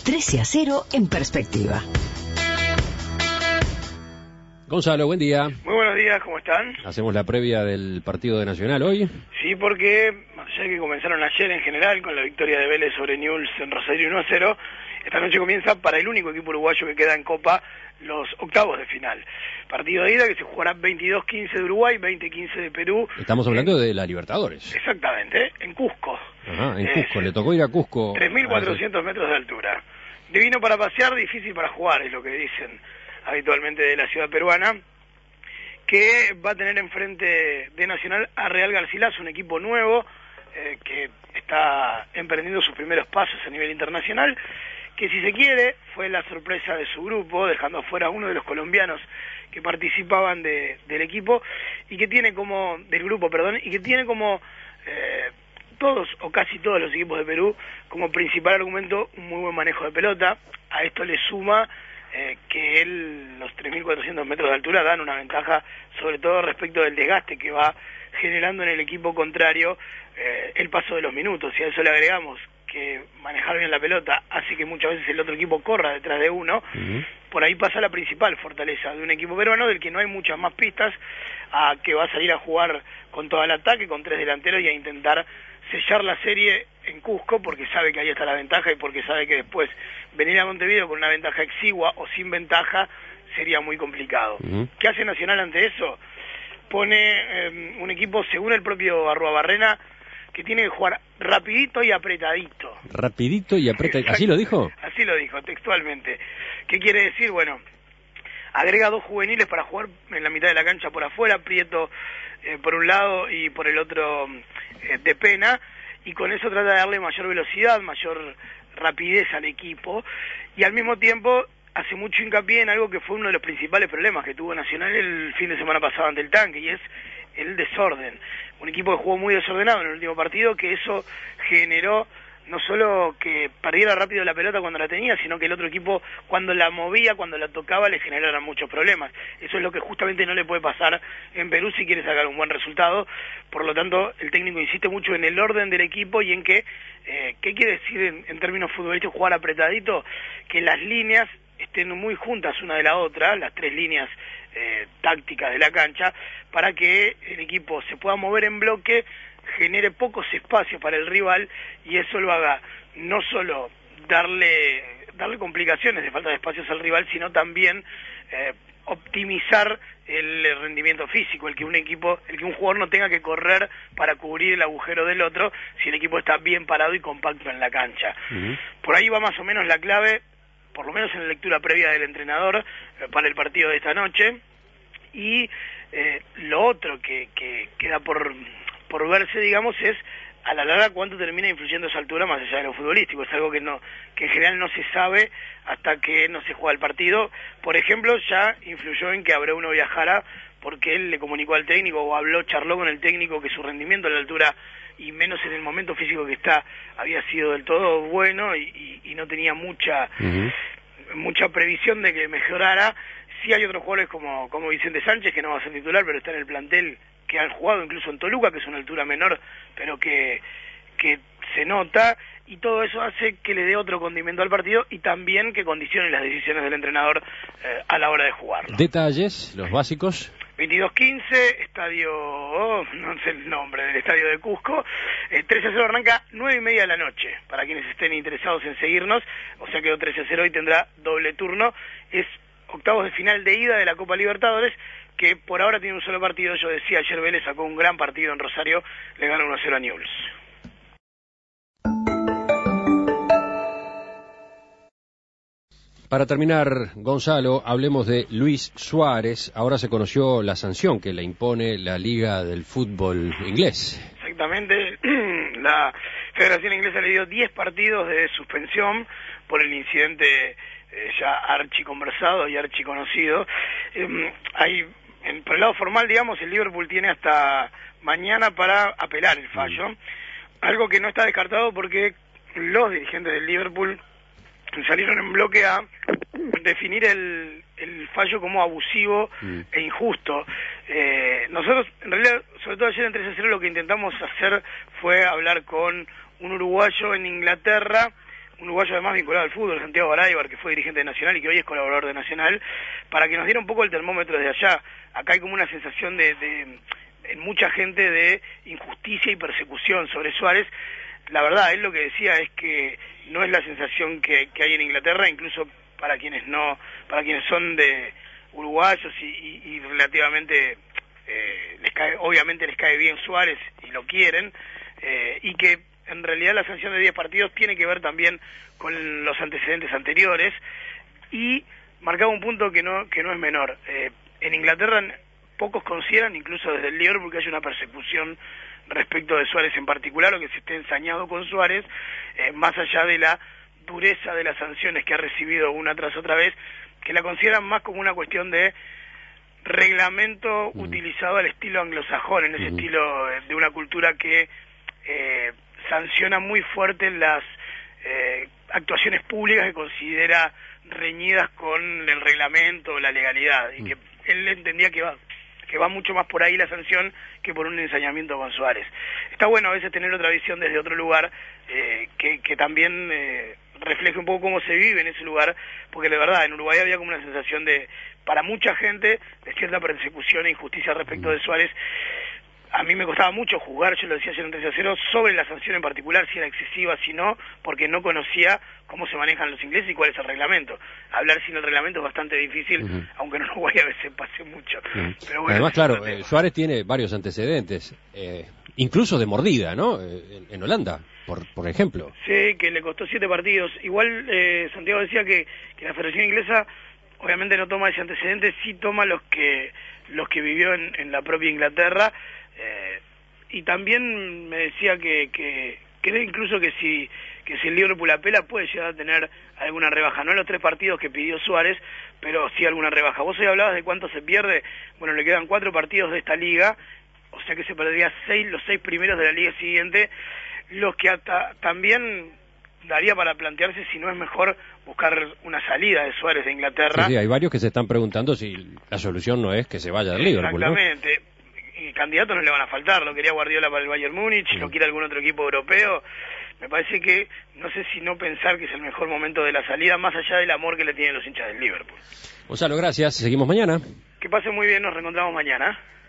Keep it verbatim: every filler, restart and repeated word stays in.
trece a cero en perspectiva. Gonzalo, buen día. Muy buenos días, ¿cómo están? Hacemos la previa del partido de Nacional hoy. Sí, porque más allá de que comenzaron ayer en general con la victoria de Vélez sobre Newell's en Rosario uno a cero, esta noche comienza para el único equipo uruguayo que queda en Copa los octavos de final. Partido de ida que se jugará veintidós quince de Uruguay, veinte quince de Perú. Estamos hablando en... de la Libertadores. Exactamente, en Cusco. Ajá, en Cusco, eh, le tocó ir a Cusco. tres mil cuatrocientos metros de altura. Divino para pasear, difícil para jugar, es lo que dicen habitualmente de la ciudad peruana, que va a tener enfrente de Nacional a Real Garcilaso, un equipo nuevo eh, que está emprendiendo sus primeros pasos a nivel internacional, que si se quiere fue la sorpresa de su grupo, dejando afuera a uno de los colombianos que participaban de, del equipo y que tiene como del grupo, perdón, y que tiene como eh, todos o casi todos los equipos de Perú como principal argumento un muy buen manejo de pelota. A esto le suma Eh, que él, los tres mil cuatrocientos metros de altura dan una ventaja, sobre todo respecto del desgaste que va generando en el equipo contrario eh, el paso de los minutos. Y a eso le agregamos que manejar bien la pelota hace que muchas veces el otro equipo corra detrás de uno. Uh-huh. Por ahí pasa la principal fortaleza de un equipo peruano, del que no hay muchas más pistas, a que va a salir a jugar con todo el ataque, con tres delanteros y a intentar sellar la serie en Cusco, porque sabe que ahí está la ventaja y porque sabe que después venir a Montevideo con una ventaja exigua o sin ventaja sería muy complicado. Uh-huh. ¿Qué hace Nacional ante eso? Pone eh, un equipo, según el propio Arruabarrena, que tiene que jugar rapidito y apretadito. Rapidito y apretadito, ¿así lo dijo? Así lo dijo, textualmente. ¿Qué quiere decir? Bueno, agrega dos juveniles para jugar en la mitad de la cancha por afuera, Prieto eh, por un lado y por el otro eh, de Pena, y con eso trata de darle mayor velocidad, mayor rapidez al equipo, y al mismo tiempo hace mucho hincapié en algo que fue uno de los principales problemas que tuvo Nacional el fin de semana pasado ante el Tanque, y es el desorden. Un equipo que jugó muy desordenado en el último partido, que eso generó no solo que perdiera rápido la pelota cuando la tenía, sino que el otro equipo cuando la movía, cuando la tocaba, le generara muchos problemas. Eso es lo que justamente no le puede pasar en Perú si quiere sacar un buen resultado. Por lo tanto, el técnico insiste mucho en el orden del equipo y en que, eh, ¿qué quiere decir en, en términos futbolísticos jugar apretadito? Que las líneas estén muy juntas una de la otra, las tres líneas eh, tácticas de la cancha, para que el equipo se pueda mover en bloque, genere pocos espacios para el rival y eso lo haga no solo darle darle complicaciones de falta de espacios al rival, sino también eh, optimizar el rendimiento físico, el que un equipo, el que un jugador no tenga que correr para cubrir el agujero del otro si el equipo está bien parado y compacto en la cancha. Uh-huh. Por ahí va más o menos la clave, por lo menos en la lectura previa del entrenador eh, para el partido de esta noche. Y eh, lo otro que, que queda por por verse, digamos, es a la larga cuánto termina influyendo esa altura más allá de lo futbolístico. Es algo que no que en general no se sabe hasta que no se juega el partido. Por ejemplo, ya influyó en que Abreu no viajara porque él le comunicó al técnico o habló, charló con el técnico que su rendimiento a la altura y menos en el momento físico que está había sido del todo bueno y, y, y no tenía mucha uh-huh. mucha previsión de que mejorara. Sí hay otros jugadores como, como Vicente Sánchez, que no va a ser titular, pero está en el plantel, que han jugado incluso en Toluca, que es una altura menor, pero que, que se nota, y todo eso hace que le dé otro condimento al partido y también que condicione las decisiones del entrenador eh, a la hora de jugarlo. Detalles, los básicos. veintidós quince, estadio, oh, no sé el nombre del estadio de Cusco, eh, trece a cero arranca nueve y media de la noche, para quienes estén interesados en seguirnos, o sea que trece a cero y tendrá doble turno, es octavos de final de ida de la Copa Libertadores, que por ahora tiene un solo partido. Yo decía, ayer Vélez sacó un gran partido en Rosario, le ganó uno a cero a Newell's. Para terminar, Gonzalo, hablemos de Luis Suárez. Ahora se conoció la sanción que le impone la Liga del Fútbol Inglés. Exactamente, la Federación Inglesa le dio diez partidos de suspensión por el incidente eh, ya archiconversado y archiconocido. Eh, hay, en, por el lado formal, digamos, el Liverpool tiene hasta mañana para apelar el fallo, mm. algo que no está descartado porque los dirigentes del Liverpool salieron en bloque a definir el, el fallo como abusivo mm. e injusto. Eh, nosotros, en realidad, sobre todo ayer en trece a cero, lo que intentamos hacer fue hablar con un uruguayo en Inglaterra, un uruguayo además vinculado al fútbol, Santiago Garaybar, que fue dirigente de Nacional y que hoy es colaborador de Nacional, para que nos diera un poco el termómetro desde allá. Acá hay como una sensación de, de en mucha gente de injusticia y persecución sobre Suárez. La verdad, él lo que decía es que no es la sensación que, que hay en Inglaterra, incluso para quienes no, para quienes son de uruguayos y, y, y relativamente eh, les cae, obviamente les cae bien Suárez y lo quieren, eh, y que en realidad la sanción de diez partidos tiene que ver también con los antecedentes anteriores, y marcaba un punto que no que no es menor. Eh, en Inglaterra pocos consideran, incluso desde el Liverpool, que hay una persecución respecto de Suárez en particular, o que se esté ensañado con Suárez, eh, más allá de la dureza de las sanciones que ha recibido una tras otra vez, que la consideran más como una cuestión de reglamento uh-huh. utilizado al estilo anglosajón, en ese uh-huh. estilo de una cultura que eh, sanciona muy fuerte las eh, actuaciones públicas que considera reñidas con el reglamento o la legalidad, y uh-huh. que él entendía que va que va mucho más por ahí la sanción que por un ensañamiento con Suárez. Está bueno a veces tener otra visión desde otro lugar, eh, que, que también eh, refleje un poco cómo se vive en ese lugar, porque de verdad en Uruguay había como una sensación de, para mucha gente, de cierta persecución e injusticia respecto de Suárez. A mí me costaba mucho jugar, yo lo decía ayer en tres a cero, sobre la sanción en particular, si era excesiva, si no, porque no conocía cómo se manejan los ingleses y cuál es el reglamento. Hablar sin el reglamento es bastante difícil, uh-huh. aunque en Uruguay a veces pase mucho. Uh-huh. Pero bueno, además, claro, eh, Suárez tiene varios antecedentes, eh, incluso de mordida, ¿no? Eh, en, en Holanda, por, por ejemplo. Sí, que le costó siete partidos. Igual eh, Santiago decía que, que la Federación Inglesa obviamente no toma ese antecedente, sí toma los que los que vivió en, en la propia Inglaterra. Eh, y también me decía que, que cree incluso que si que si el Liverpool apela puede llegar a tener alguna rebaja, no en los tres partidos que pidió Suárez, pero sí alguna rebaja. Vos hoy hablabas de cuánto se pierde. Bueno, le quedan cuatro partidos de esta liga, o sea que se perdería seis, los seis primeros de la liga siguiente, los que hasta también daría para plantearse si no es mejor buscar una salida de Suárez de Inglaterra. Sí, sí, hay varios que se están preguntando si la solución no es que se vaya del Liverpool. Exactamente. ¿No? Y candidatos no le van a faltar, lo quería Guardiola para el Bayern Múnich, sí. lo quiere algún otro equipo europeo. Me parece que, no sé si no pensar que es el mejor momento de la salida, más allá del amor que le tienen los hinchas del Liverpool. Gonzalo, gracias, seguimos mañana. Que pasen muy bien, nos reencontramos mañana.